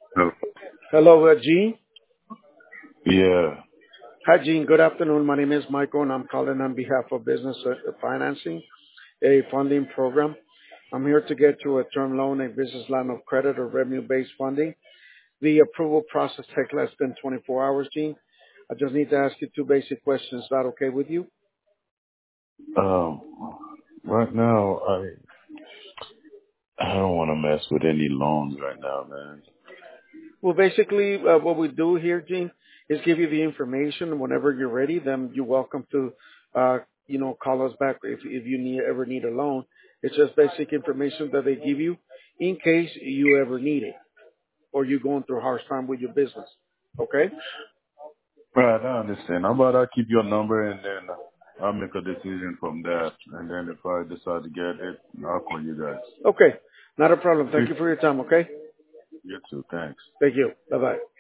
Oh, Hello, Gene. yeah. Hi, Gene. Good afternoon. My name is Michael, and I'm calling on behalf of Business Financing, a funding program. I'm here to get you a term loan, a business line of credit, or revenue-based funding. The approval process takes less than 24 hours, Gene. I just need to ask you two basic questions. Is that okay with you? Um, right now, I don't want to mess with any loans right now, man. Well, basically, what we do here, Gene, is give you the information. Whenever you're ready, then you're welcome to, call us back if you ever need a loan. It's just basic information that they give you in case you ever need it or you're going through a hard time with your business. Okay? Right, I understand. How about I keep your number and then I'll make a decision from that. And then if I decide to get it, I'll call you guys. Okay. Not a problem. Thank Please, you for your time. Okay? you too. Thanks. Thank you. Bye bye.